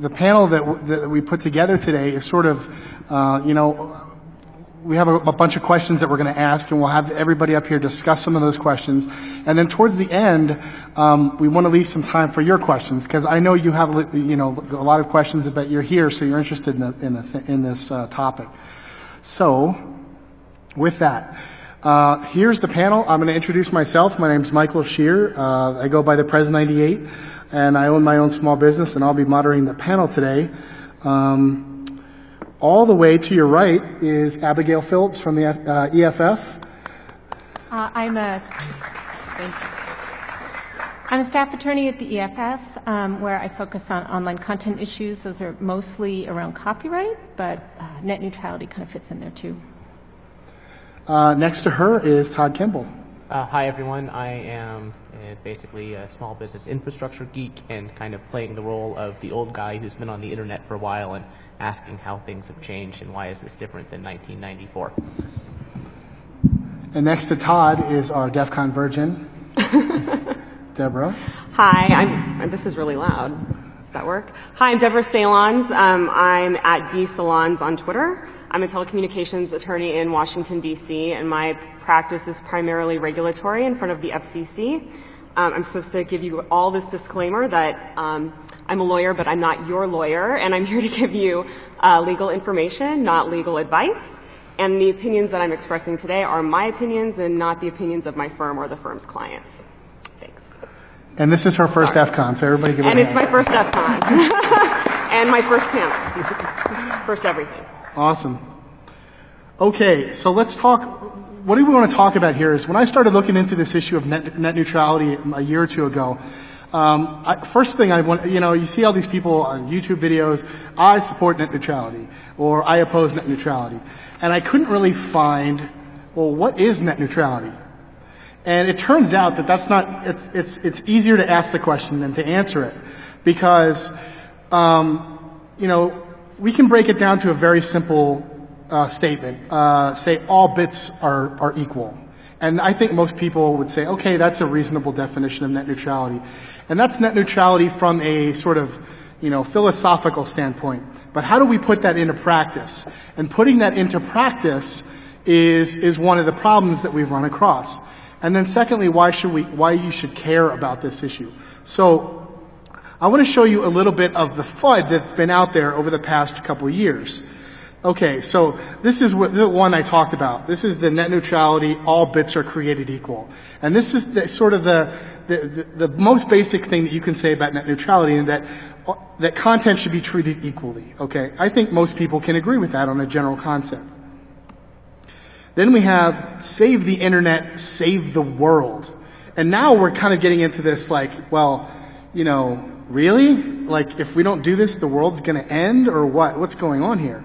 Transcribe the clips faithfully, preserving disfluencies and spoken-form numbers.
the panel that, w- that we put together today is sort of, uh, you know, we have a, a bunch of questions that we're going to ask, and we'll have everybody up here discuss some of those questions. And then towards the end, um, we want to leave some time for your questions, because I know you have, you know, a lot of questions, but you're here, so you're interested in the, in, the th- in this uh, topic. So, with that, uh, here's the panel. I'm going to introduce myself. My name's Michael Scheer. Uh, I go by the Prez ninety-eight, and I own my own small business, and I'll be moderating the panel today. Um, All the way to your right is Abigail Phillips from the uh, E F F. Uh, I'm a thank you. I'm a staff attorney at the E F F, um, where I focus on online content issues. Those are mostly around copyright, but uh, net neutrality kind of fits in there too. Uh, next to her is Todd Kimball. Uh, hi everyone, I am uh, basically a small business infrastructure geek and kind of playing the role of the old guy who's been on the internet for a while and asking how things have changed and why is this different than nineteen ninety-four. And next to Todd is our DEF CON virgin, Deborah. Hi, I'm, this is really loud. Does that work? Hi, I'm Deborah Salons. Um, I'm at D Salons on Twitter. I'm a telecommunications attorney in Washington, D C, and my practice is primarily regulatory in front of the F C C. Um, I'm supposed to give you all this disclaimer that um, I'm a lawyer, but I'm not your lawyer, and I'm here to give you uh, legal information, not legal advice. And the opinions that I'm expressing today are my opinions and not the opinions of my firm or the firm's clients. Thanks. And this is her first Sorry. DEF CON, so everybody give her And a it's hand. my first DEF CON. And my first panel. First everything. Awesome. Okay, so let's talk. What do we want to talk about here is when I started looking into this issue of net, net neutrality a year or two ago, um, I, first thing I want, you know, you see all these people on YouTube videos, I support net neutrality, or I oppose net neutrality. And I couldn't really find, well, what is net neutrality? And it turns out that that's not, it's, it's, it's easier to ask the question than to answer it. Because, um, you know, we can break it down to a very simple uh, statement. Uh, say all bits are, are equal. And I think most people would say, okay, that's a reasonable definition of net neutrality. And that's net neutrality from a sort of, you know, philosophical standpoint. But how do we put that into practice? And putting that into practice is, is one of the problems that we've run across. And then secondly, why should we, why you should care about this issue. So, I want to show you a little bit of the F U D that's been out there over the past couple of years. Okay, so this is what, the one I talked about. This is the net neutrality, all bits are created equal. And this is the, sort of the, the, the, the most basic thing that you can say about net neutrality, and that, that content should be treated equally. Okay, I think most people can agree with that on a general concept. Then we have save the internet, save the world. And now we're kind of getting into this like, well, you know, really? Like, if we don't do this, the world's going to end, or what? What's going on here?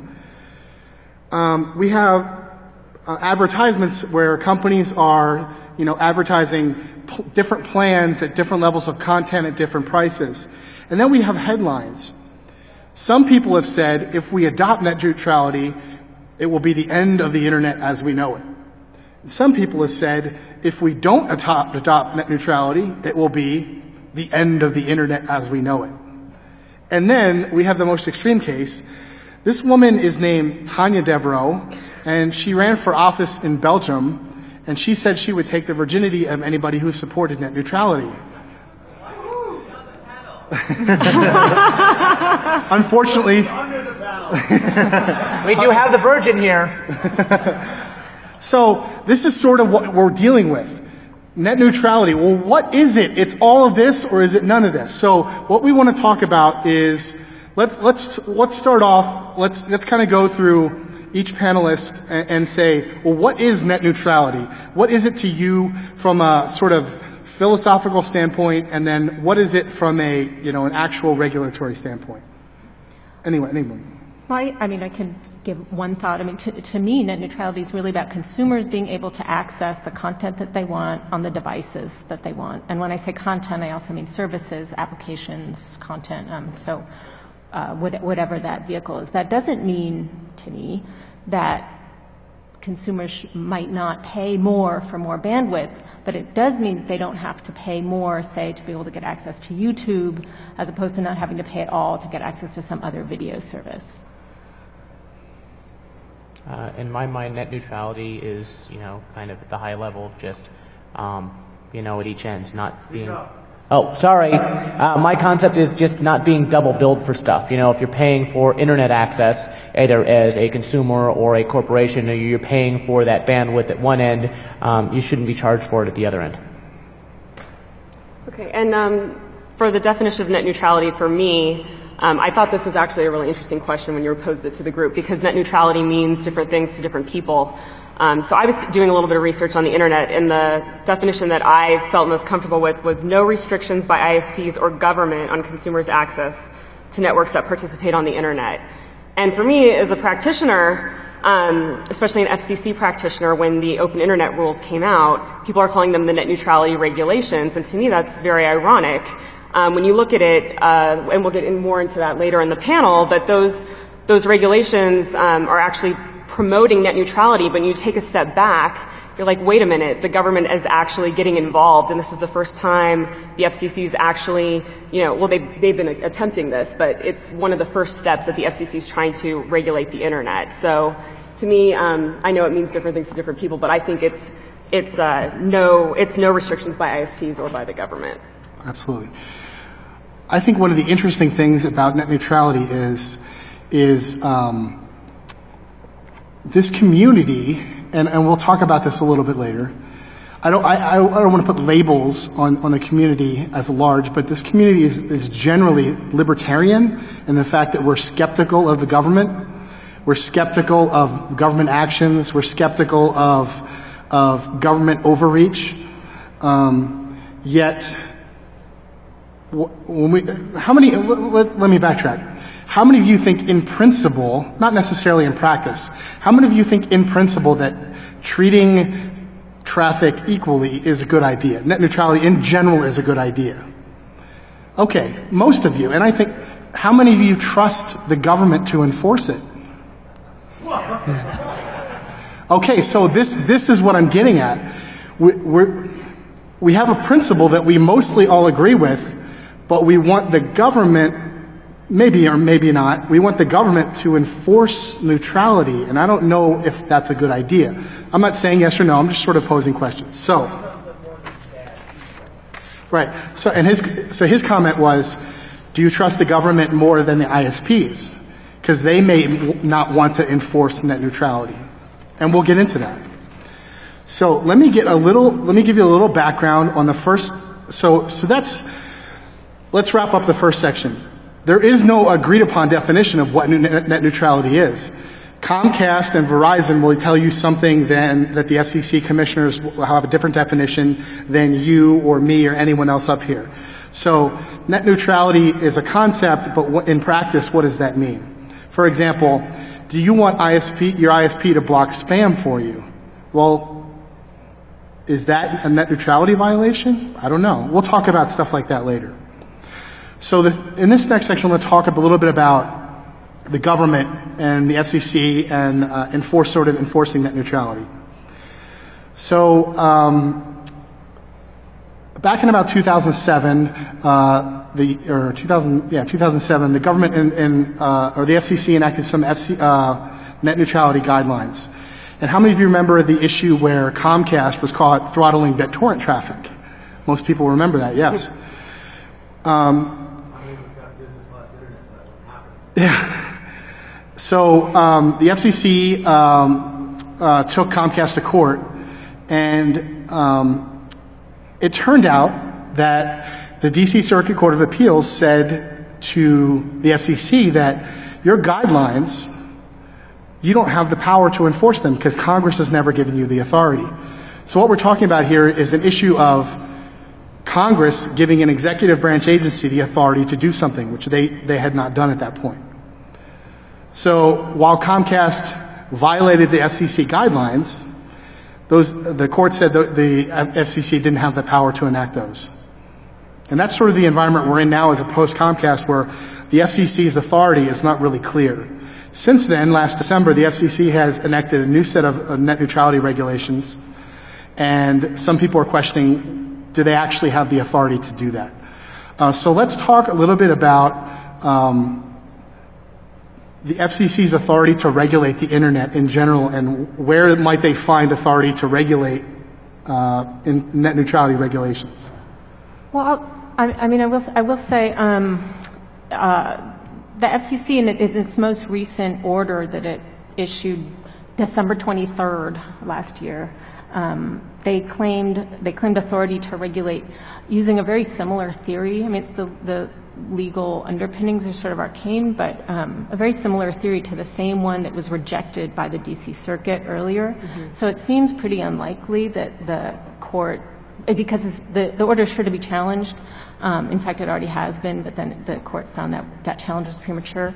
Um, we have uh, advertisements where companies are, you know, advertising p- different plans at different levels of content at different prices. And then we have headlines. Some people have said if we adopt net neutrality, it will be the end of the internet as we know it. Some people have said if we don't adopt, adopt net neutrality, it will be the end of the internet as we know it. And then we have the most extreme case. This woman is named Tanya Devereaux, and she ran for office in Belgium, and she said she would take the virginity of anybody who supported net neutrality. Unfortunately, We do have the virgin here. So this is sort of what we're dealing with. Net neutrality. Well, what is it? It's all of this, or is it none of this? So what we want to talk about is, let's let's let's start off. Let's let's kind of go through each panelist and, and say, well, what is net neutrality? What is it to you from a sort of philosophical standpoint, and then what is it from a you know an actual regulatory standpoint? Anyway, anyone. Well, I, I mean, I can give one thought. I mean, to, to me, net neutrality is really about consumers being able to access the content that they want on the devices that they want. And when I say content, I also mean services, applications, content. Um, so uh, whatever that vehicle is. That doesn't mean, to me, that consumers sh- might not pay more for more bandwidth, but it does mean that they don't have to pay more, say, to be able to get access to YouTube, as opposed to not having to pay at all to get access to some other video service. Uh, in my mind, net neutrality is, you know, kind of at the high level of just, um, you know, at each end, not being... Oh, sorry. Uh, my concept is just not being double billed for stuff. You know, if you're paying for internet access, either as a consumer or a corporation, or you're paying for that bandwidth at one end, um, you shouldn't be charged for it at the other end. Okay, and um, for the definition of net neutrality for me, um, I thought this was actually a really interesting question when you posed it to the group, because net neutrality means different things to different people. Um, so I was doing a little bit of research on the internet, and the definition that I felt most comfortable with was no restrictions by I S Ps or government on consumers' access to networks that participate on the internet. And for me, as a practitioner, um, especially an F C C practitioner, when the open internet rules came out, people are calling them the net neutrality regulations, and to me that's very ironic. Um, when you look at it, uh, and we'll get in more into that later in the panel, but those those regulations um, are actually promoting net neutrality, but when you take a step back, you're like, wait a minute, the government is actually getting involved, and this is the first time the F C C is actually, you know, well, they've, they've been attempting this, but it's one of the first steps that the F C C is trying to regulate the internet. So to me, um, I know it means different things to different people, but I think it's, it's, uh, no, it's no restrictions by I S Ps or by the government. Absolutely. I think one of the interesting things about net neutrality is, is, um, this community, and, and we'll talk about this a little bit later. I don't, I, I don't want to put labels on, on the community as large, but this community is, is generally libertarian in the fact that we're skeptical of the government. We're skeptical of government actions. We're skeptical of, of government overreach. Um, yet, when we, how many, let, let me backtrack. How many of you think in principle, not necessarily in practice, how many of you think in principle that treating traffic equally is a good idea? Net neutrality in general is a good idea. Okay, most of you. And I think, how many of you trust the government to enforce it? Okay, so this, this is what I'm getting at. We, we're, we have a principle that we mostly all agree with, but we want the government, maybe or maybe not, we want the government to enforce neutrality, and I don't know if that's a good idea. I'm not saying yes or no, I'm just sort of posing questions. So, right, so, and his, so his comment was, do you trust the government more than the I S Ps? Because they may not want to enforce net neutrality. And we'll get into that. So let me get a little, let me give you a little background on the first, so, so that's, let's wrap up the first section. There is no agreed upon definition of what net neutrality is. Comcast and Verizon will tell you something then that the F C C commissioners will have a different definition than you or me or anyone else up here. So net neutrality is a concept, but in practice, what does that mean? For example, do you want I S P, your I S P to block spam for you? Well, is that a net neutrality violation? I don't know. We'll talk about stuff like that later. So this, in this next section, I'm going to talk a little bit about the government and the F C C and uh, enforce sort of enforcing net neutrality. So um, back in about two thousand seven, uh, the or two thousand yeah two thousand seven, the government in, in uh, or the F C C enacted some F C, uh, net neutrality guidelines. And how many of you remember the issue where Comcast was caught throttling BitTorrent traffic? Most people remember that, yes. Um, Yeah. So um, the F C C um, uh, took Comcast to court, and um, it turned out that the D C Circuit Court of Appeals said to the F C C that your guidelines, you don't have the power to enforce them because Congress has never given you the authority. So what we're talking about here is an issue of Congress giving an executive branch agency the authority to do something, which they, they had not done at that point. So while Comcast violated the F C C guidelines, those, the court said the, the F C C didn't have the power to enact those. And that's sort of the environment we're in now as a post-Comcast, where the F C C's authority is not really clear. Since then, last December, the F C C has enacted a new set of, of net neutrality regulations, and some people are questioning, do they actually have the authority to do that? Uh, so let's talk a little bit about um, the F C C's authority to regulate the internet in general, and where might they find authority to regulate uh, in net neutrality regulations? Well, I, I mean, I will, I will say um, uh, the F C C, in its most recent order that it issued December twenty-third last year, um, they claimed they claimed authority to regulate using a very similar theory. I mean, it's the the legal underpinnings are sort of arcane, but um, a very similar theory to the same one that was rejected by the D C Circuit earlier. Mm-hmm. So it seems pretty unlikely that the court, because it's, the the order is sure to be challenged. Um, in fact, it already has been, but then the court found that that challenge was premature.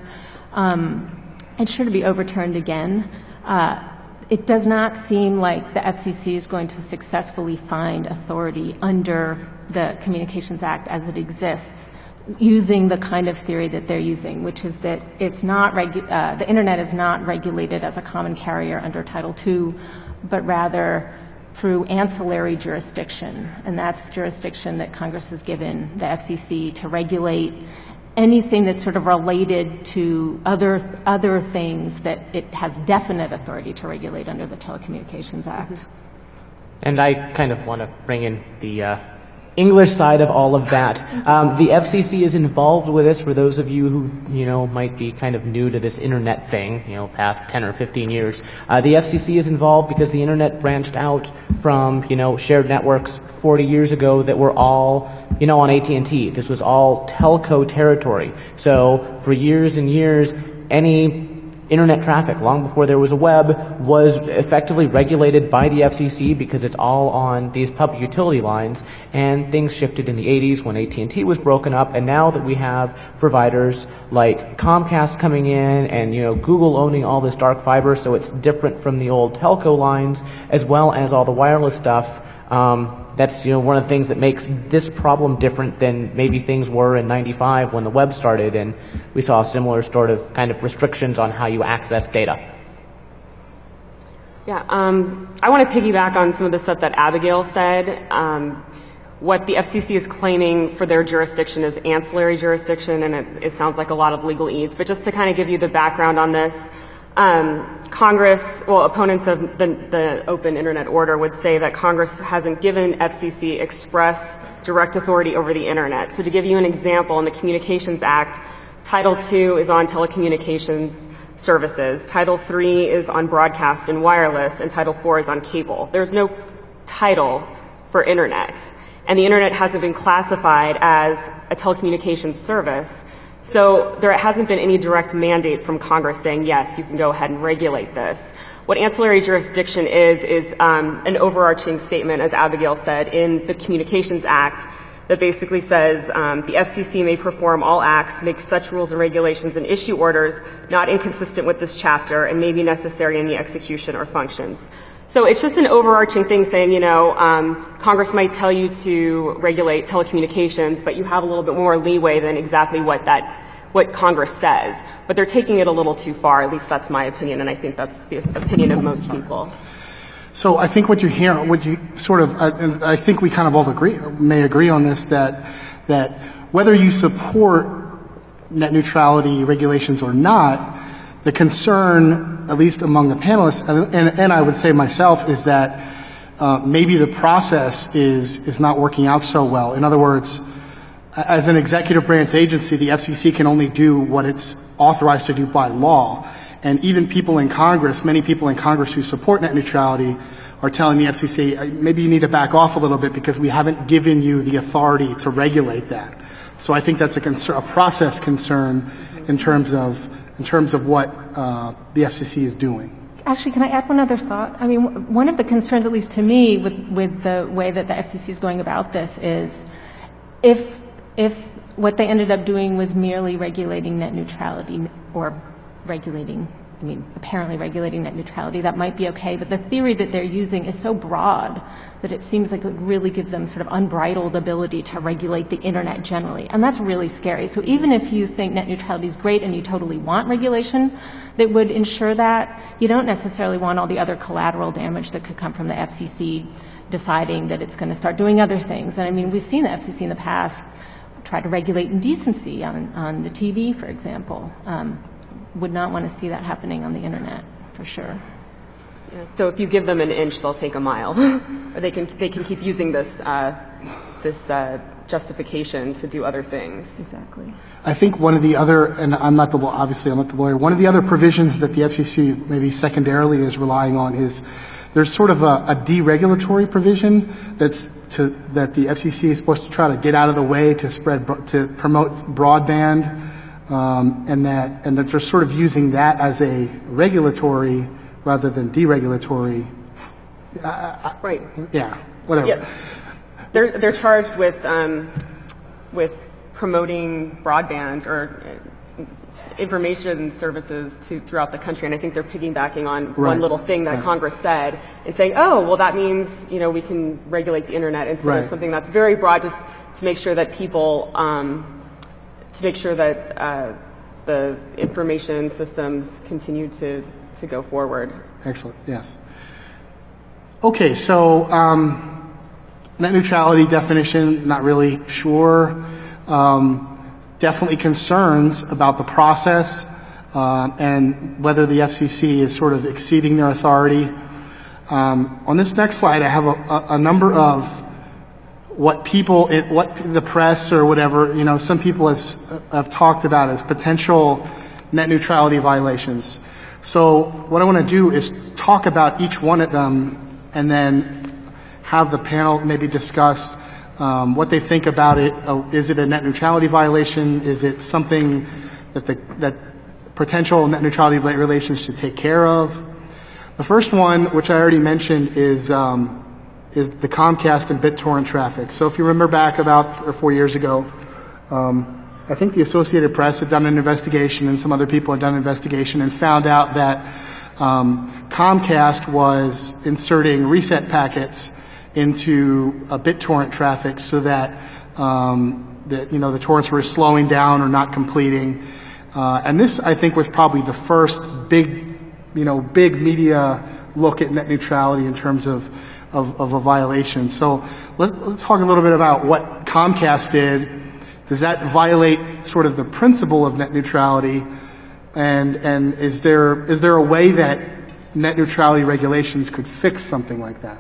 Um, it's sure to be overturned again. Uh, it does not seem like the F C C is going to successfully find authority under the Communications Act as it exists, using the kind of theory that they're using, which is that it's not regu- uh, the internet is not regulated as a common carrier under Title two, but rather through ancillary jurisdiction, and that's jurisdiction that Congress has given the F C C to regulate anything that's sort of related to other other things that it has definite authority to regulate under the Telecommunications Act. And I kind of want to bring in the uh, English side of all of that. Um, the F C C is involved with this. For those of you who, you know, might be kind of new to this internet thing, you know, past ten or fifteen years, uh, the F C C is involved because the internet branched out from, you know, shared networks forty years ago that were all, you know, on A T and T. This was all telco territory. So for years and years, any internet traffic, long before there was a web, was effectively regulated by the F C C because it's all on these public utility lines, and things shifted in the eighties when A T and T was broken up, and now that we have providers like Comcast coming in and, you know, Google owning all this dark fiber, so it's different from the old telco lines, as well as all the wireless stuff. Um, that's, you know, one of the things that makes this problem different than maybe things were in ninety-five when the web started and we saw similar sort of kind of restrictions on how you access data. Yeah, um, I want to piggyback on some of the stuff that Abigail said. Um, what the F C C is claiming for their jurisdiction is ancillary jurisdiction, and it, it sounds like a lot of legalese. But just to kind of give you the background on this, Um, Congress, well, opponents of the, the open internet order would say that Congress hasn't given F C C express direct authority over the internet. So to give you an example, in the Communications Act, Title two is on telecommunications services, Title three is on broadcast and wireless, and Title four is on cable. There's no title for internet, and the internet hasn't been classified as a telecommunications service. So there hasn't been any direct mandate from Congress saying, yes, you can go ahead and regulate this. What ancillary jurisdiction is, is um, an overarching statement, as Abigail said, in the Communications Act that basically says um, the F C C may perform all acts, make such rules and regulations, and issue orders not inconsistent with this chapter and may be necessary in the execution or functions. So it's just an overarching thing saying, you know, um, Congress might tell you to regulate telecommunications, but you have a little bit more leeway than exactly what that, what Congress says. But they're taking it a little too far. At least that's my opinion, and I think that's the opinion of most people. So I think what you hear, what you sort of, uh, and I think we kind of all agree, may agree on this, that that whether you support net neutrality regulations or not, the concern, at least among the panelists, and, and, and I would say myself, is that uh, maybe the process is is not working out so well. In other words, as an executive branch agency, the F C C can only do what it's authorized to do by law. And even people in Congress, many people in Congress who support net neutrality are telling the F C C, maybe you need to back off a little bit because we haven't given you the authority to regulate that. So I think that's a, concern, a process concern in terms of in terms of what uh, the F C C is doing. Actually, can I add one other thought? I mean, one of the concerns, at least to me, with, with the way that the F C C is going about this is if if what they ended up doing was merely regulating net neutrality or regulating I mean, apparently regulating net neutrality, that might be okay, but the theory that they're using is so broad that it seems like it would really give them sort of unbridled ability to regulate the internet generally. And that's really scary. So even if you think net neutrality is great and you totally want regulation that would ensure that, you don't necessarily want all the other collateral damage that could come from the F C C deciding that it's going to start doing other things. And I mean, we've seen the F C C in the past try to regulate indecency on, on the T V, for example. Um, would not want to see that happening on the internet, for sure. Yeah, so if you give them an inch, they'll take a mile, or they can they can keep using this uh, this uh, justification to do other things. Exactly. I think one of the other, and I'm not the obviously I'm not the lawyer. One of the other provisions that the F C C maybe secondarily is relying on is there's sort of a, a deregulatory provision that's to that the F C C is supposed to try to get out of the way to spread to promote broadband. Um, and that, and that they're sort of using that as a regulatory rather than deregulatory. Uh, I, right. Yeah. Whatever. Yeah. They're they're charged with um, with promoting broadband or information services to throughout the country, and I think they're piggybacking on right. one little thing that right. Congress said and saying, oh, well, that means you know we can regulate the internet instead right. of something that's very broad, just to make sure that people. Um, to make sure that uh, the information systems continue to, to go forward. Excellent, yes. Okay, so um, net neutrality definition, not really sure. Um, definitely concerns about the process uh, and whether the F C C is sort of exceeding their authority. Um, on this next slide, I have a, a, a number of what people, it, what the press or whatever, you know, some people have, have talked about as potential net neutrality violations. So what I want to do is talk about each one of them and then have the panel maybe discuss um, what they think about it. Uh, is it a net neutrality violation? Is it something that the that potential net neutrality relations should take care of? The first one, which I already mentioned, is um, is the Comcast and BitTorrent traffic. So if you remember back about three or four years ago, um, I think the Associated Press had done an investigation and some other people had done an investigation and found out that um, Comcast was inserting reset packets into a BitTorrent traffic so that um, the, you know, the torrents were slowing down or not completing. Uh, and this, I think, was probably the first big, you know, big media look at net neutrality in terms of Of, of a violation. So let, let's talk a little bit about what Comcast did. Does that violate sort of the principle of net neutrality? And and is there is there a way that net neutrality regulations could fix something like that?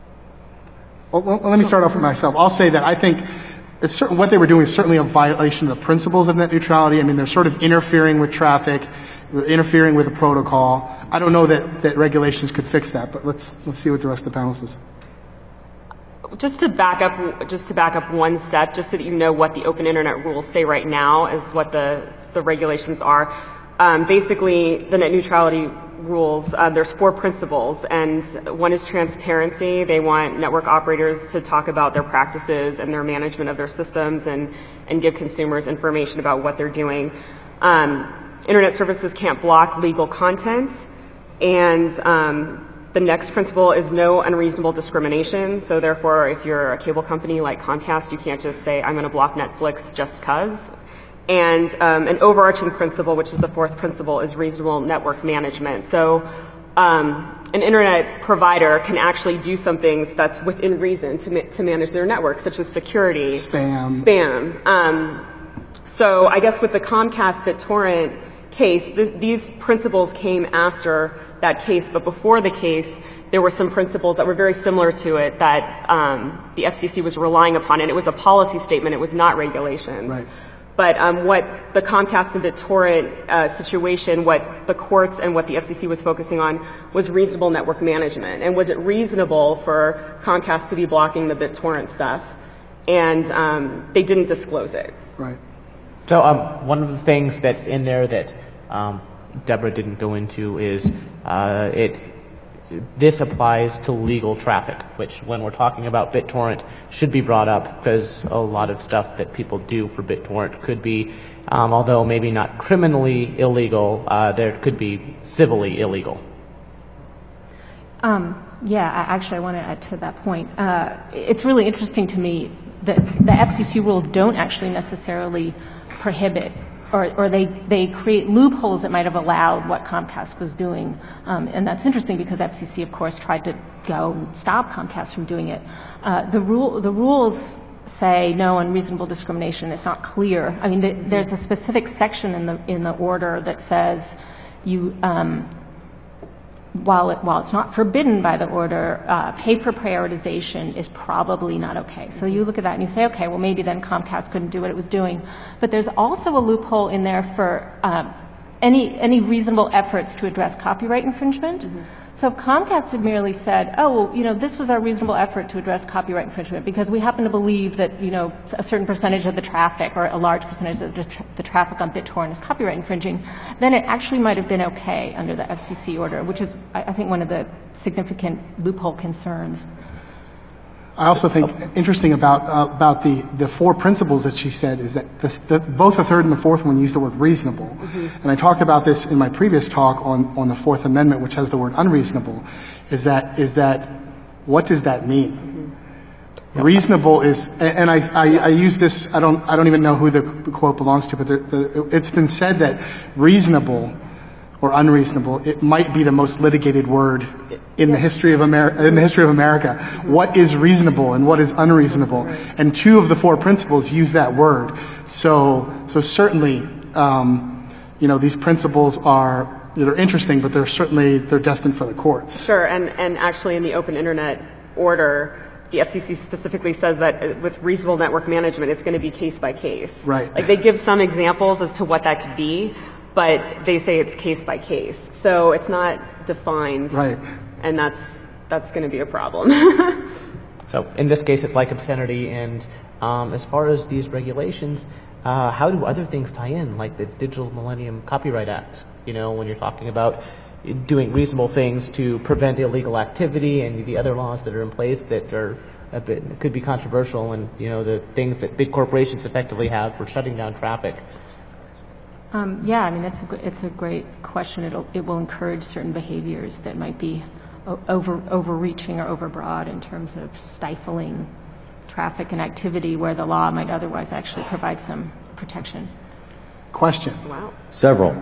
Well, well, let me start off with myself. I'll say that I think it's certain, what they were doing is certainly a violation of the principles of net neutrality. I mean, they're sort of interfering with traffic, interfering with the protocol. I don't know that, that regulations could fix that, but let's let's see what the rest of the panel says. Just to back up, just to back up one step, just so that you know what the Open Internet rules say right now is what the the regulations are. Um, basically, the net neutrality rules, uh, there's four principles, and one is transparency. They want network operators to talk about their practices and their management of their systems and and give consumers information about what they're doing. Um, internet services can't block legal content. And um, the next principle is no unreasonable discrimination. So therefore, if you're a cable company like Comcast, you can't just say, I'm going to block Netflix just cause. And um, an overarching principle, which is the fourth principle, is reasonable network management. So um, an internet provider can actually do some things that's within reason to, ma- to manage their network, such as security. Spam. Spam. Um, so I guess with the Comcast BitTorrent case, th- these principles came after that case, but before the case, there were some principles that were very similar to it that um, the F C C was relying upon, and it was a policy statement. It was not regulations. Right. But um, what the Comcast and BitTorrent uh, situation, what the courts and what the F C C was focusing on was reasonable network management. And was it reasonable for Comcast to be blocking the BitTorrent stuff? And um, they didn't disclose it. Right. So um, one of the things that's in there that um, Deborah didn't go into is uh, it this applies to legal traffic, which when we're talking about BitTorrent should be brought up because a lot of stuff that people do for BitTorrent could be, um, although maybe not criminally illegal, uh, there could be civilly illegal. Um, yeah, I, actually I want to add to that point. Uh, it's really interesting to me that the F C C rules don't actually necessarily prohibit Or, or they, they create loopholes that might have allowed what Comcast was doing. Um, and that's interesting because F C C, of course, tried to go and stop Comcast from doing it. Uh, the rule, the rules say no unreasonable discrimination. It's not clear. I mean, the, there's a specific section in the, in the order that says you, um, while it, while it's not forbidden by the order, uh, pay for prioritization is probably not okay. So you look at that and you say, okay, well maybe then Comcast couldn't do what it was doing. But there's also a loophole in there for um, any any reasonable efforts to address copyright infringement. Mm-hmm. So if Comcast had merely said, oh, well, you know, this was our reasonable effort to address copyright infringement because we happen to believe that, you know, a certain percentage of the traffic or a large percentage of the, tra- the traffic on BitTorrent is copyright infringing, then it actually might have been okay under the F C C order, which is, I, I think, one of the significant loophole concerns. I also think interesting about uh, about the, the four principles that she said is that the, the, both the third and the fourth one use the word reasonable. Mm-hmm. And I talked about this in my previous talk on, on the Fourth Amendment, which has the word unreasonable. Is that is that what does that mean? Mm-hmm. Reasonable is, and I, I, I use this. I don't I don't even know who the quote belongs to, but the, the, it's been said that reasonable or unreasonable, it might be the most litigated word in the history of America, in the history of America. What is reasonable and what is unreasonable? And two of the four principles use that word. So, so certainly, um, you know, these principles are, they're interesting, but they're certainly, they're destined for the courts. Sure, and, and actually in the Open Internet order, the F C C specifically says that with reasonable network management, it's going to be case by case. Right. Like they give some examples as to what that could be, but they say it's case by case. So it's not defined. Right. And that's, that's going to be a problem. So in this case, it's like obscenity. And um, as far as these regulations, uh, how do other things tie in, like the Digital Millennium Copyright Act? You know, when you're talking about doing reasonable things to prevent illegal activity and the other laws that are in place that are a bit, could be controversial, and, you know, the things that big corporations effectively have for shutting down traffic. Um, yeah, I mean, it's a, it's a great question. It'll, it will encourage certain behaviors that might be o- over, overreaching or overbroad in terms of stifling traffic and activity where the law might otherwise actually provide some protection. Question. Wow. Several.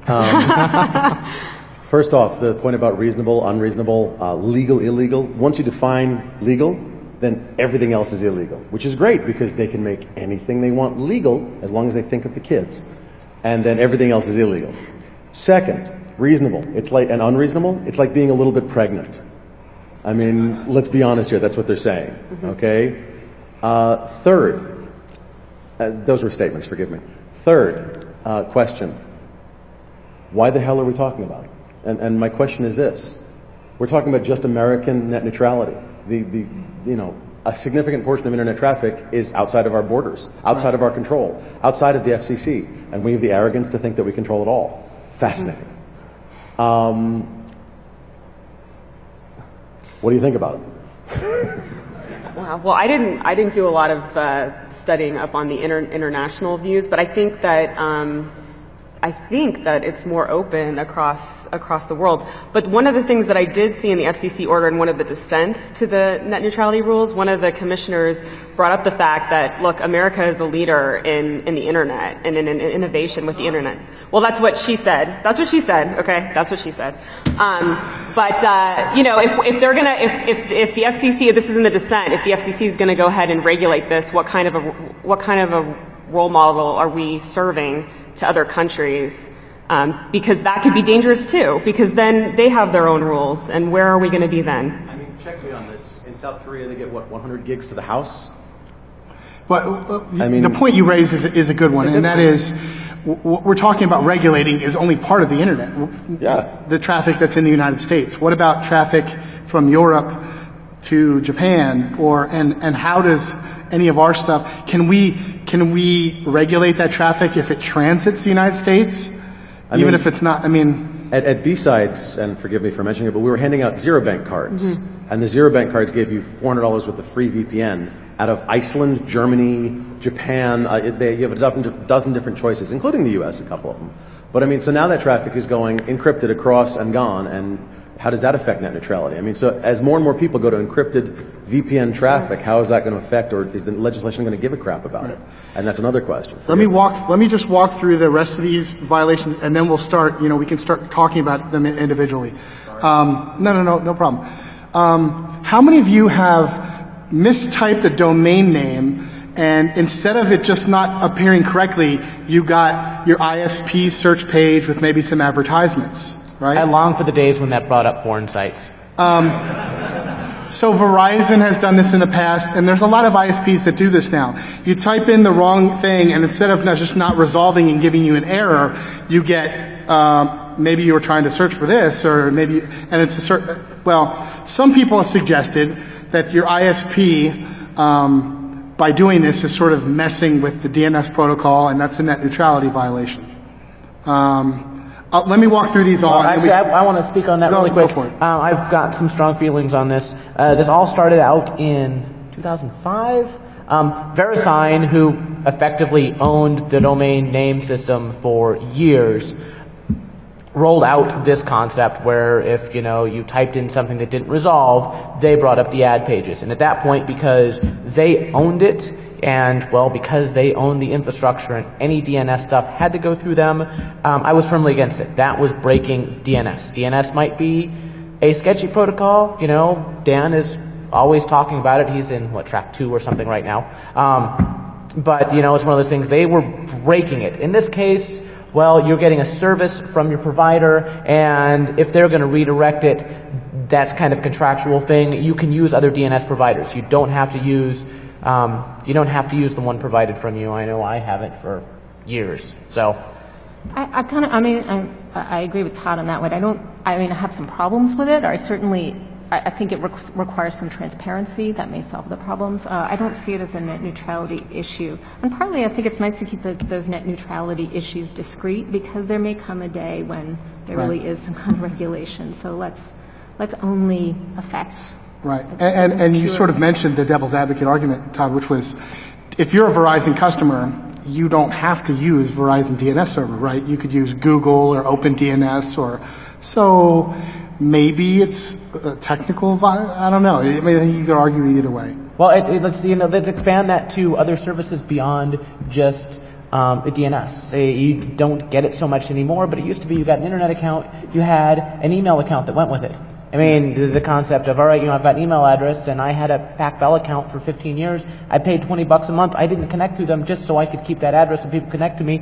Um, first off, the point about reasonable, unreasonable, uh, legal, illegal. Once you define legal, then everything else is illegal, which is great because they can make anything they want legal as long as they think of the kids. And then everything else is illegal. Second, reasonable. It's like, and unreasonable, it's like being a little bit pregnant. I mean, let's be honest here, that's what they're saying, mm-hmm. okay? Uh, third, uh, those were statements, forgive me. Third, uh, question, why the hell are we talking about it? And, and my question is this, we're talking about just American net neutrality. The, the, you know, a significant portion of internet traffic is outside of our borders, outside right. of our control, outside of the F C C, and we have the arrogance to think that we control it all. Fascinating. Mm-hmm. Um, what do you think about it? Wow. Well, I didn't. I didn't do a lot of uh, studying up on the inter- international views, but I think that. Um, I think that it's more open across across the world. But one of the things that I did see in the F C C order and one of the dissents to the net neutrality rules, one of the commissioners brought up the fact that, look, America is a leader in, in the internet and in, in innovation with the internet. Well, that's what she said. That's what she said. Okay, that's what she said. Um, but uh, you know, if if they're gonna, if if if the F C C, this is in the dissent, if the F C C is going to go ahead and regulate this, what kind of a what kind of a role model are we serving to other countries, um, because that could be dangerous too, because then they have their own rules, and where are we going to be then? I mean, check me on this. In South Korea, they get, what, one hundred gigs to the house? But uh, I mean, the point you raise is, is a good one, a good and that one. is what we're talking about regulating is only part of the internet. Yeah. The traffic that's in the United States. What about traffic from Europe to Japan, or and and how does any of our stuff, can we can we regulate that traffic if it transits the United States, I even mean, if it's not? I mean, at, at B-Sides, and forgive me for mentioning it, but we were handing out Zero Bank cards. Mm-hmm. And the Zero Bank cards gave you four hundred dollars worth of free V P N out of Iceland, Germany, Japan. Uh, they, you have a dozen, dozen different choices, including the U S, a couple of them. But I mean, so now that traffic is going encrypted across and gone, and how does that affect net neutrality? I mean, so as more and more people go to encrypted V P N traffic, how is that going to affect, or is the legislation going to give a crap about right. it? And that's another question. Let me walk, let me just walk through the rest of these violations, and then we'll start, you know, we can start talking about them individually. Um, no, no, no, no problem. Um, how many of you have mistyped a domain name, and instead of it just not appearing correctly, you got your I S P search page with maybe some advertisements, right? I long for the days when that brought up porn sites. Um, so Verizon has done this in the past, and there's a lot of I S Ps that do this now. You type in the wrong thing, and instead of not just not resolving and giving you an error, you get, um, maybe you were trying to search for this, or maybe, and it's a certain, well, some people have suggested that your I S P, um, by doing this is sort of messing with the D N S protocol, and that's a net neutrality violation. Um, Uh, let me walk through these all. Well, actually, we, I, I want to speak on that no, really quick. Go for it. Uh, I've got some strong feelings on this. Uh, this all started out in two thousand five. Um, VeriSign, who effectively owned the domain name system for years, rolled out this concept where if, you know, you typed in something that didn't resolve, they brought up the ad pages. And at that point, because they owned it, and, well, because they owned the infrastructure and any D N S stuff had to go through them, um, I was firmly against it. That was breaking D N S. D N S might be a sketchy protocol. You know, Dan is always talking about it. He's in, what, track two or something right now. Um, but, you know, it's one of those things. They were breaking it. In this case, well, you're getting a service from your provider, and if they're going to redirect it, that's kind of a contractual thing. You can use other D N S providers. You don't have to use Um, you don't have to use the one provided from you. I know I haven't for years. So, I, I kind of, I mean, I, I agree with Todd on that one. I don't, I mean, I have some problems with it. I certainly, I, I think it re- requires some transparency that may solve the problems. Uh, I don't see it as a net neutrality issue. And partly, I think it's nice to keep the, those net neutrality issues discrete, because there may come a day when there right. really is some kind of regulation. So let's let's only affect. Right. And, and, and you sort of mentioned the devil's advocate argument, Todd, which was, if you're a Verizon customer, you don't have to use Verizon D N S server, right? You could use Google or OpenDNS, or, so maybe it's a technical, I don't know. I mean, you could argue either way. Well, it, it, let's, you know, let's expand that to other services beyond just Um, a D N S. You don't get it so much anymore, but it used to be you got an internet account, you had an email account that went with it. I mean, the, the concept of, all right, you know, I've got an email address, and I had a PacBell account for fifteen years. I paid twenty bucks a month. I didn't connect to them just so I could keep that address and people connect to me.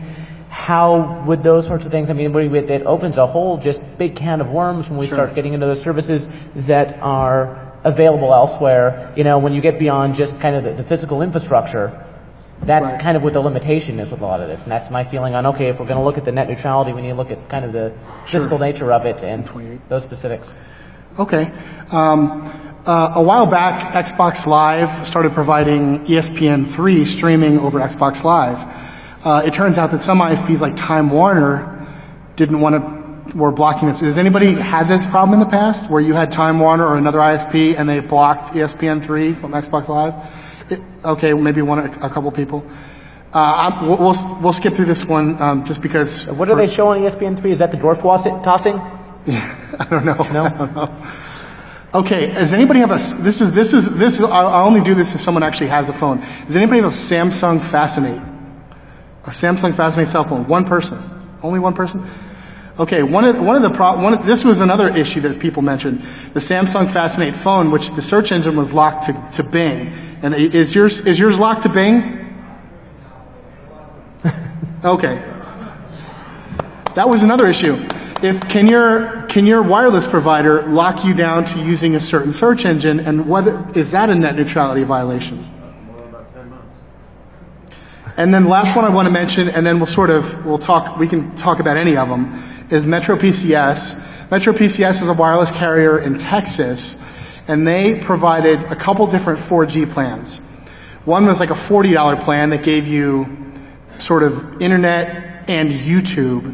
How would those sorts of things, I mean, it opens a whole just big can of worms when we sure. start getting into those services that are available elsewhere. You know, when you get beyond just kind of the, the physical infrastructure, that's right. kind of what the limitation is with a lot of this. And that's my feeling on, okay, if we're going to look at the net neutrality, we need to look at kind of the sure. physical nature of it and those specifics. Okay. Um, uh, a while back, Xbox Live started providing E S P N three streaming over Xbox Live. Uh, it turns out that some I S Ps like Time Warner didn't want to, were blocking it. Has anybody had this problem in the past where you had Time Warner or another I S P and they blocked E S P N three from Xbox Live? It, okay, maybe one, a couple people. Uh, I'm, we'll, we'll, we'll skip through this one, um, just because. What are they showing on E S P N three? Is that the dwarf tossing? I don't know. No? I don't know. Okay, does anybody have a, this is, this is, this is, I only do this if someone actually has a phone. Does anybody have a Samsung Fascinate? A Samsung Fascinate cell phone? One person. Only one person? Okay, one of, one of the pro, one of, this was another issue that people mentioned. The Samsung Fascinate phone, which the search engine was locked to, to Bing. And is yours, is yours locked to Bing? Okay. That was another issue. If, can your, can your wireless provider lock you down to using a certain search engine, and whether, is that a net neutrality violation? And then last one I want to mention, and then we'll sort of, we'll talk, we can talk about any of them, is MetroPCS. MetroPCS is a wireless carrier in Texas, and they provided a couple different four G plans. One was like a forty dollar plan that gave you sort of internet and YouTube.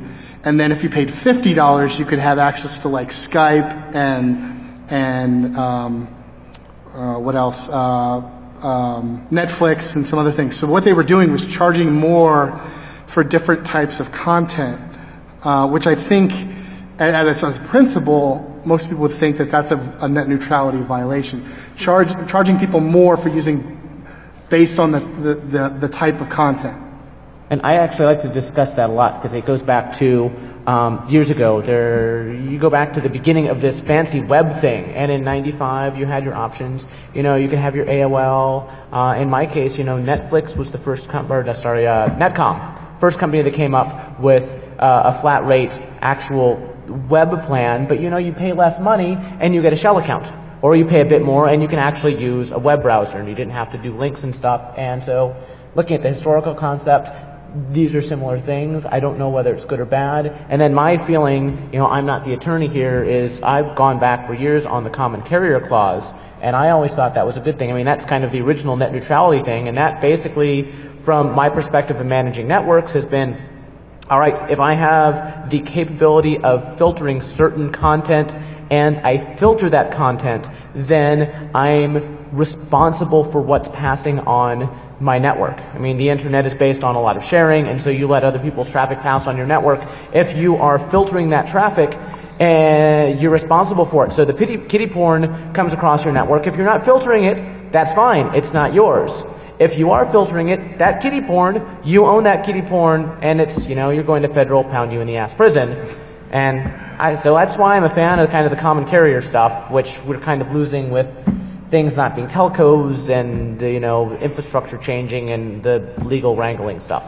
And then if you paid fifty dollars, you could have access to like Skype and, and, um, uh, what else? Uh, um, Netflix and some other things. So what they were doing was charging more for different types of content, uh, which I think, as, as a principle, most people would think that that's a, a net neutrality violation. Charge, charging people more for using based on the, the, the, the type of content. And I actually like to discuss that a lot because it goes back to um, years ago. There, you go back to the beginning of this fancy web thing, and in ninety-five you had your options. You know, you could have your A O L. Uh, in my case, you know, Netflix was the first com- or uh, sorry, uh, Netcom, first company that came up with uh, a flat rate actual web plan. But you know, you pay less money and you get a shell account, or you pay a bit more and you can actually use a web browser, and you didn't have to do links and stuff. And so, looking at the historical concept, these are similar things. I don't know whether it's good or bad. And then my feeling, you know, I'm not the attorney here, is I've gone back for years on the common carrier clause, and I always thought that was a good thing. I mean, that's kind of the original net neutrality thing, and that basically, from my perspective of managing networks, has been, all right, if I have the capability of filtering certain content and I filter that content, then I'm responsible for what's passing on my network. I mean, the internet is based on a lot of sharing, and so you let other people's traffic pass on your network. If you are filtering that traffic, uh, you're responsible for it. So the kitty, kitty porn comes across your network. If you're not filtering it, that's fine. It's not yours. If you are filtering it, that kitty porn, you own that kitty porn, and it's, you know, you're going to federal pound you in the ass prison. And I, so that's why I'm a fan of kind of the common carrier stuff, which we're kind of losing with things not being telcos and, you know, infrastructure changing and the legal wrangling stuff.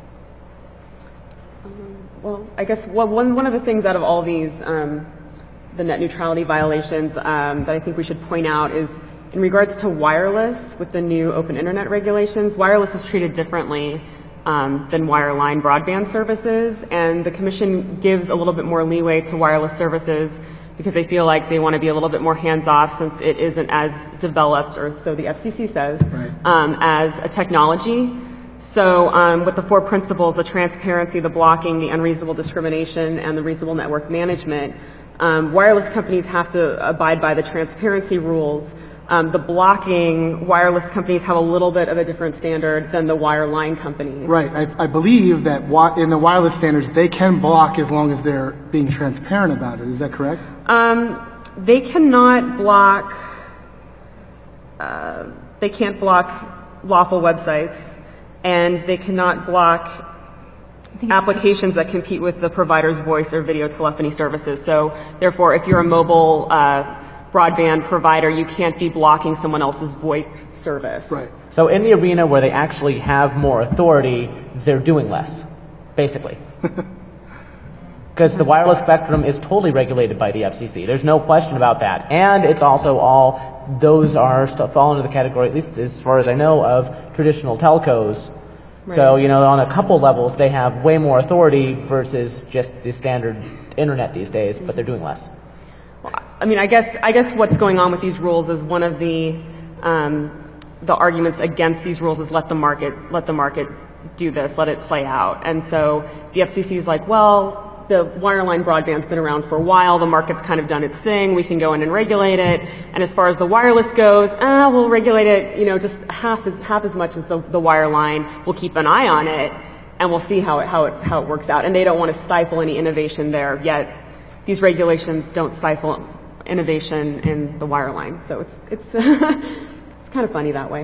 Um, well, I guess well, one one of the things out of all these, um, the net neutrality violations um, that I think we should point out is in regards to wireless with the new open internet regulations. Wireless is treated differently um, than wireline broadband services, and the Commission gives a little bit more leeway to wireless services because they feel like they want to be a little bit more hands-off since it isn't as developed, or so the F C C says, right. um, as a technology. So um, with the four principles, the transparency, the blocking, the unreasonable discrimination, and the reasonable network management, um, wireless companies have to abide by the transparency rules. Um, the blocking, wireless companies have a little bit of a different standard than the wireline companies. Right. I, I believe that wa- in the wireless standards, they can block as long as they're being transparent about it. Is that correct? Um, they cannot block, uh, they can't block lawful websites, and they cannot block applications that compete with the provider's voice or video telephony services. So therefore, if you're a mobile uh, broadband provider, you can't be blocking someone else's VoIP service. Right. So in the arena where they actually have more authority, they're doing less, basically. Because the wireless spectrum is totally regulated by the F C C. There's no question about that. And it's also all, those are stuff fall into the category, at least as far as I know, of traditional telcos. Right. So, you know, on a couple levels, they have way more authority versus just the standard internet these days, but they're doing less. I mean, I guess I guess what's going on with these rules is one of the um, the arguments against these rules is let the market let the market do this, let it play out. And so the F C C is like, well, the wireline broadband's been around for a while, the market's kind of done its thing, we can go in and regulate it. And as far as the wireless goes, ah, we'll regulate it, you know, just half as half as much as the, the wireline. We'll keep an eye on it, and we'll see how it how it how it works out. And they don't want to stifle any innovation there yet. These regulations don't stifle innovation in the wireline, so it's it's it's kind of funny that way.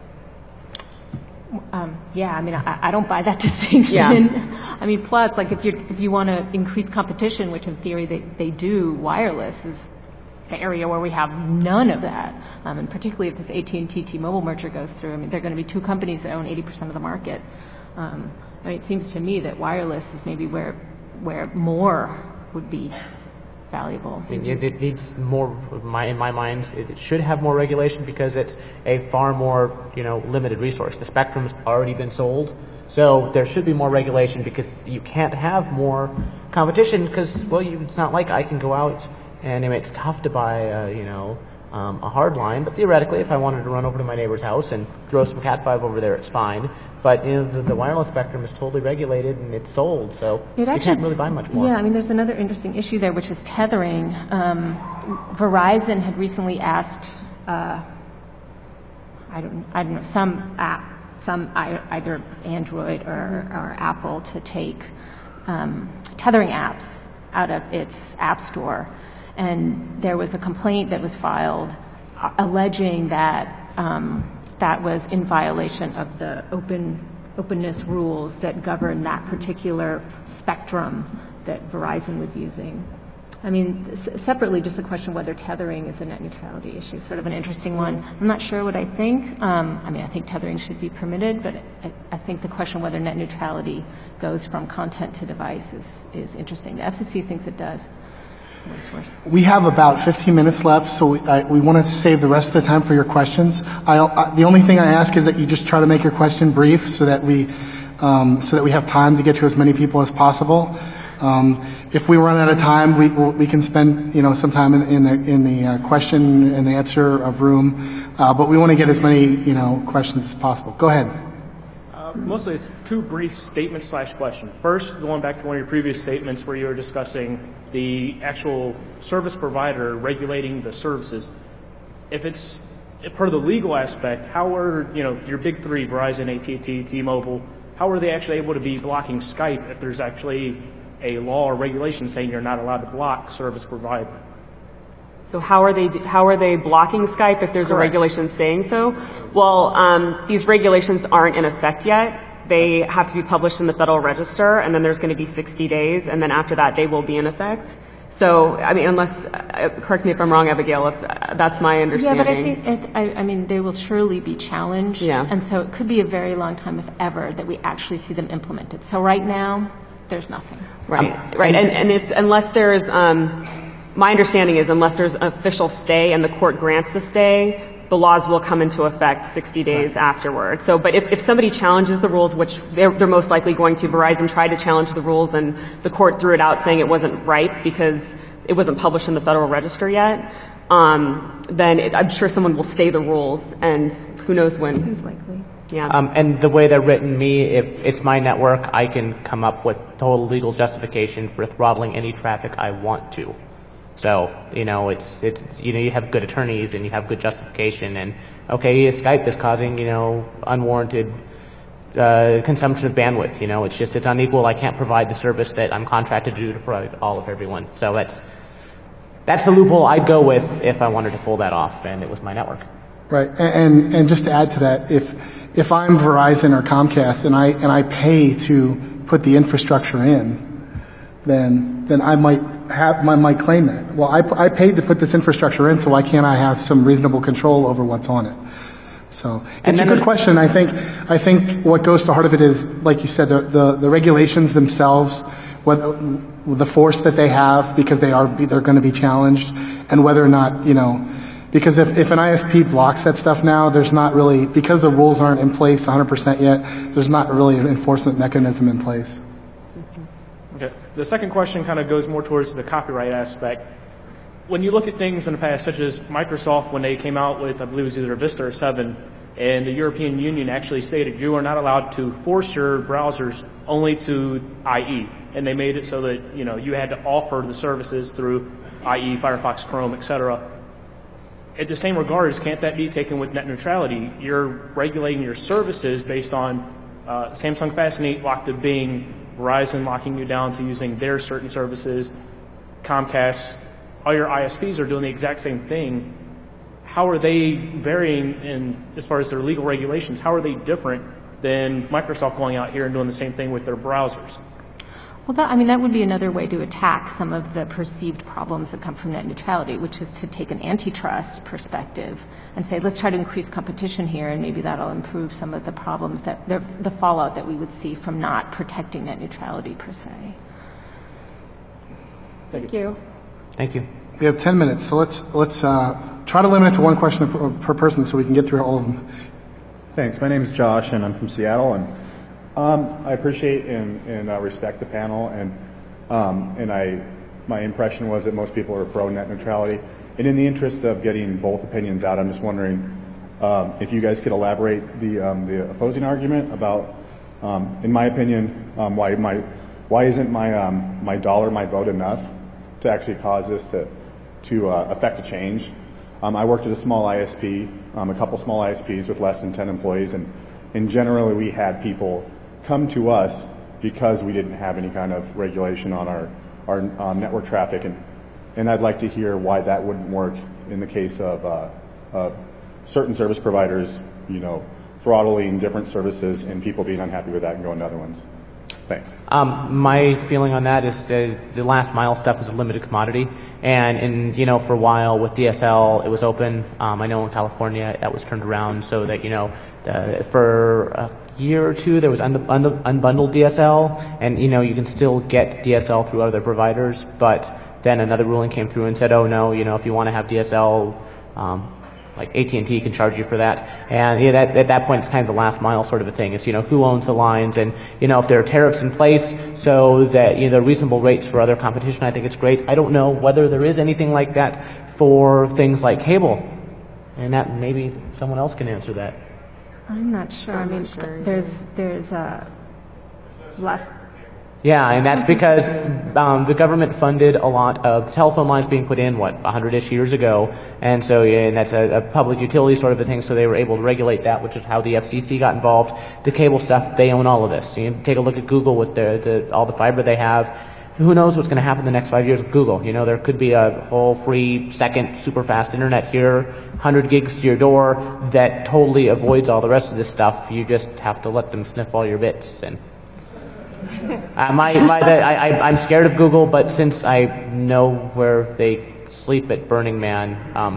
Um, yeah, I mean, I, I don't buy that distinction. Yeah. I mean, plus, like, if you if you want to increase competition, which in theory they they do, wireless is the area where we have none of that, um, and particularly if this A T and T T-Mobile merger goes through. I mean, there are going to be two companies that own eighty percent of the market. Um, I mean, it seems to me that wireless is maybe where where more would be valuable. I mean, it needs more, in my mind, it should have more regulation because it's a far more, you know, limited resource. The spectrum's already been sold, so there should be more regulation because you can't have more competition because, well, you, it's not like I can go out and I mean, it's tough to buy, uh, you know, um, a hard line. But theoretically, if I wanted to run over to my neighbor's house and throw some Cat five over there, it's fine. But you know, the, the wireless spectrum is totally regulated and it's sold, so it actually, you can't really buy much more. Yeah, I mean, there's another interesting issue there, which is tethering. Um, Verizon had recently asked, uh, I don't, I don't know, some app, some either Android or, or Apple to take um, tethering apps out of its app store. And there was a complaint that was filed uh, alleging that um, that was in violation of the open openness rules that govern that particular spectrum that Verizon was using. I mean, s- separately, just the question whether tethering is a net neutrality issue is sort of an interesting one. I'm not sure what I think. Um, I mean, I think tethering should be permitted, but I, I think the question whether net neutrality goes from content to device is, is interesting. The F C C thinks it does. We have about fifteen minutes left, so we, I, we want to save the rest of the time for your questions. I, I, the only thing I ask is that you just try to make your question brief so that we, um, so that we have time to get to as many people as possible. Um, if we run out of time, we we can spend you know some time in, in the in the uh, question and answer of room, uh, but we want to get as many you know questions as possible. Go ahead. Uh, mostly it's two brief statements slash questions. First, going back to one of your previous statements where you were discussing the actual service provider regulating the services. If it's part of the legal aspect, how are you know your big three, Verizon, A T and T, T-Mobile, how are they actually able to be blocking Skype if there's actually a law or regulation saying you're not allowed to block service provider? So how are they how are they blocking Skype if there's Correct. a regulation saying so? Well, um, these regulations aren't in effect yet. They have to be published in the Federal Register, and then there's going to be sixty days, and then after that they will be in effect. So, I mean, unless, uh, correct me if I'm wrong, Abigail, if uh, that's my understanding. Yeah, but I think, it, I, I mean, they will surely be challenged. Yeah. And so it could be a very long time, if ever, that we actually see them implemented. So right now, there's nothing. Right, um, right. And, and if, unless there's, um, my understanding is unless there's an official stay and the court grants the stay, the laws will come into effect sixty days right. afterward. So, but if, if somebody challenges the rules, which they're, they're most likely going to, Verizon tried to challenge the rules and the court threw it out saying it wasn't right because it wasn't published in the Federal Register yet, um, then it, I'm sure someone will stay the rules, and who knows when. Who's likely? Yeah. Um, and the way they're written, me, if it's my network, I can come up with total legal justification for throttling any traffic I want to. So, you know, it's, it's, you know, you have good attorneys and you have good justification, and okay, Skype is causing, you know, unwarranted, uh, consumption of bandwidth, you know, it's just, it's unequal. I can't provide the service that I'm contracted to do to provide all of everyone. So that's, that's the loophole I'd go with if I wanted to pull that off and it was my network. Right. And, and just to add to that, if, if I'm Verizon or Comcast and I, and I pay to put the infrastructure in, then, then I might have, I might claim that. Well, I, I paid to put this infrastructure in, so why can't I have some reasonable control over what's on it? So it's a good question. I think, I think what goes to the heart of it is, like you said, the, the, the regulations themselves, whether, the force that they have because they are, they're going to be challenged, and whether or not, you know, because if, if an I S P blocks that stuff now, there's not really, because the rules aren't in place one hundred percent yet, there's not really an enforcement mechanism in place. Okay. The second question kind of goes more towards the copyright aspect. When you look at things in the past, such as Microsoft, when they came out with, I believe it was either Vista or seven, and the European Union actually stated you are not allowed to force your browsers only to I E. And they made it so that, you know, you had to offer the services through I E, Firefox, Chrome, et cetera. At the same regards, can't that be taken with net neutrality? You're regulating your services based on uh, Samsung Fascinate locked to Bing, Verizon locking you down to using their certain services, Comcast, all your I S Ps are doing the exact same thing. How are they varying in, as far as their legal regulations, how are they different than Microsoft going out here and doing the same thing with their browsers? Well, that, I mean, that would be another way to attack some of the perceived problems that come from net neutrality, which is to take an antitrust perspective and say, let's try to increase competition here, and maybe that'll improve some of the problems that, the, the fallout that we would see from not protecting net neutrality per se. Thank you. Thank you. We have ten minutes, so let's, let's, uh, try to limit it to one question per, per person so we can get through all of them. Thanks. My name is Josh, and I'm from Seattle, and Um, I appreciate and, and uh, respect the panel, and um, and I, my impression was that most people are pro net neutrality. And in the interest of getting both opinions out, I'm just wondering um, if you guys could elaborate the um, the opposing argument about, um, in my opinion, um, why my why isn't my um, my dollar, my vote enough to actually cause this to to uh, affect a change? Um, I worked at a small I S P, um, a couple small I S Ps with less than ten employees, and and generally we had people come to us because we didn't have any kind of regulation on our our um, network traffic, and and I'd like to hear why that wouldn't work in the case of uh, uh, certain service providers, you know, throttling different services and people being unhappy with that and going to other ones. Thanks. Um, my feeling on that is the, the last mile stuff is a limited commodity, and, and you know, for a while with D S L it was open. Um, I know in California that was turned around so that, you know, the, for a year or two there was un, un, unbundled D S L, and you know you can still get D S L through other providers, but then another ruling came through and said, oh no, you know, if you want to have D S L, um, like A T and T can charge you for that. And yeah, that, at that point, it's kind of the last mile sort of a thing. It's, you know, who owns the lines, and, you know, if there are tariffs in place so that, you know, there are reasonable rates for other competition, I think it's great. I don't know whether there is anything like that for things like cable. And that maybe someone else can answer that. I'm not sure. I'm I mean, not sure there's, there's a less. Yeah, and that's because um, the government funded a lot of the telephone lines being put in, what, a hundred-ish years ago, and so yeah, and that's a, a public utility sort of a thing, so they were able to regulate that, which is how the F C C got involved. The cable stuff, they own all of this. You know, take a look at Google with their, the, all the fiber they have. Who knows what's going to happen in the next five years with Google? You know, there could be a whole free second super fast internet here, one hundred gigs to your door, that totally avoids all the rest of this stuff. You just have to let them sniff all your bits. And Uh, my, my, the, I, I, I'm scared of Google, but since I know where they sleep at Burning Man, um,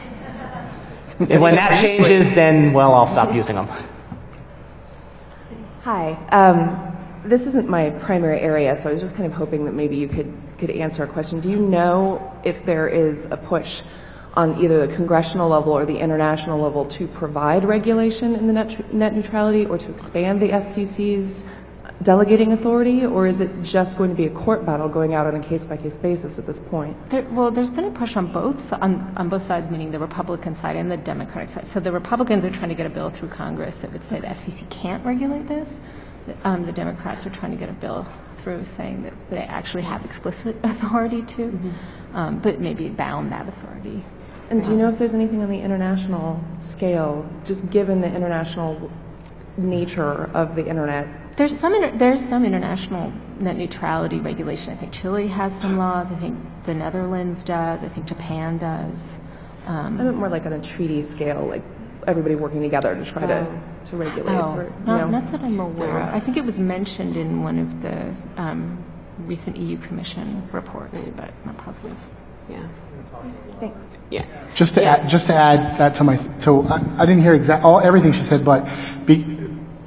and when that changes, then, well, I'll stop using them. Hi. Um, this isn't my primary area, so I was just kind of hoping that maybe you could, could answer a question. Do you know if there is a push on either the congressional level or the international level to provide regulation in the net, net neutrality, or to expand the F C C's delegating authority, or is it just going to be a court battle going out on a case-by-case basis at this point? There, well, there's been a push on both on, on both sides, meaning the Republican side and the Democratic side. So the Republicans are trying to get a bill through Congress that would say the F C C can't regulate this. Um, the Democrats are trying to get a bill through saying that they actually have explicit authority to, mm-hmm. um, but maybe bound that authority. And do you know if there's anything on the international scale, just given the international nature of the internet? There's some inter- there's some international net neutrality regulation. I think Chile has some laws. I think the Netherlands does. I think Japan does. Um, I meant more like on a treaty scale, like everybody working together to try to, to regulate. Oh, or, not, know. not that I'm aware of. I think it was mentioned in one of the um, recent E U Commission reports, but not positive. Yeah. Thanks. Yeah. Just to Yeah. add, just to add that to my, so I, I didn't hear exact all everything she said, but be,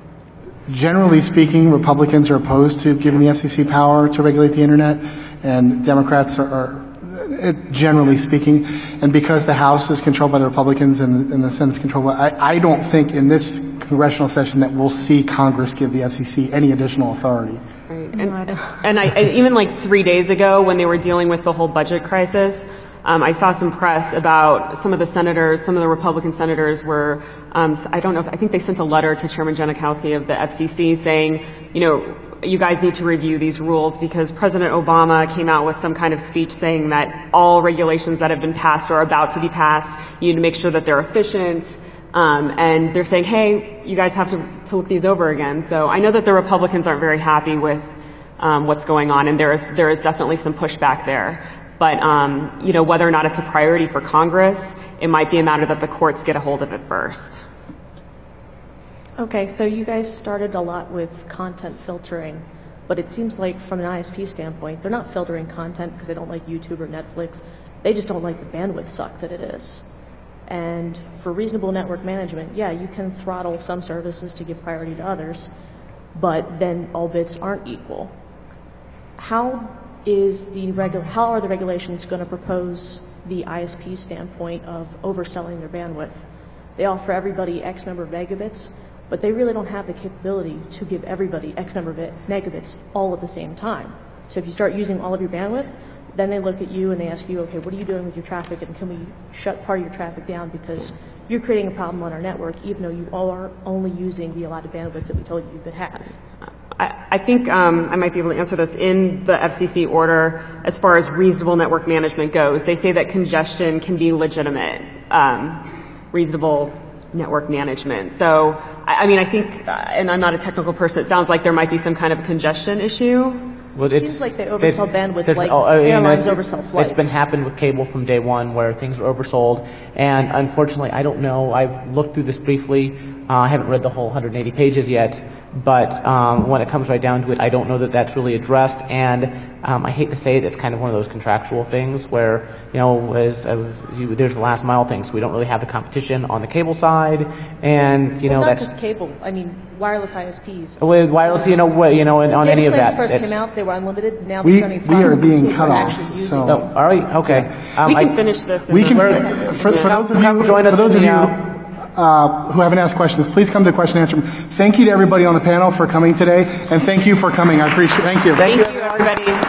generally speaking, Republicans are opposed to giving the F C C power to regulate the internet, and Democrats are, are uh, generally speaking. And because the House is controlled by the Republicans and, and the Senate's controlled by, I, I don't think in this congressional session that we'll see Congress give the F C C any additional authority. Right. No, I And, don't. and I, and even like three days ago when they were dealing with the whole budget crisis, Um, I saw some press about some of the senators, some of the Republican senators were, um, I don't know if, I think they sent a letter to Chairman Janikowski of the F C C saying, you know, you guys need to review these rules because President Obama came out with some kind of speech saying that all regulations that have been passed or are about to be passed, you need to make sure that they're efficient. Um, and they're saying, hey, you guys have to, to look these over again. So I know that the Republicans aren't very happy with um, what's going on, and there is there is definitely some pushback there. But, um, you know, whether or not it's a priority for Congress, it might be a matter that the courts get a hold of it first. Okay, so you guys started a lot with content filtering, but it seems like from an I S P standpoint, they're not filtering content because they don't like YouTube or Netflix. They just don't like the bandwidth suck that it is. And for reasonable network management, yeah, you can throttle some services to give priority to others, but then all bits aren't equal. How is the regu- how are the regulations going to propose the I S P standpoint of overselling their bandwidth? They offer everybody X number of megabits, but they really don't have the capability to give everybody X number of megabits all at the same time. So if you start using all of your bandwidth, Then they look at you and they ask you, okay, what are you doing with your traffic, and can we shut part of your traffic down because you're creating a problem on our network, even though you are only using the allotted bandwidth that we told you you could have. I, I think um, I might be able to answer this in the F C C order as far as reasonable network management goes. They say that congestion can be legitimate, um, reasonable network management. So, I, I mean, I think, uh, and I'm not a technical person, it sounds like there might be some kind of congestion issue. Well, It it's, seems like they oversell bandwidth there's- like oh, I mean, airlines it's- oversell flights. It's been happened with cable from day one where things are oversold. And unfortunately, I don't know. I've looked through this briefly. Uh, I haven't read the whole one hundred eighty pages yet. But um, when it comes right down to it, I don't know that that's really addressed. And um, I hate to say it, it's kind of one of those contractual things where, you know, as, uh, you, there's the last mile thing. So we don't really have the competition on the cable side. And, you know, well, not that's... just cable. I mean, wireless I S Ps. With wireless, you know, what- you know, and on any of Data that. plans first it's- came out, they were unlimited. Now We- they're turning we are five. being We're cut off, actually using so- Oh, all right, okay. Um, We can I- finish this. in We the- can, for, for those of you, Join us for those in of you the, uh, who haven't asked questions, please come to the question and answer. Thank you to everybody on the panel for coming today, and thank you for coming. I appreciate it. Thank you. Thank you, everybody.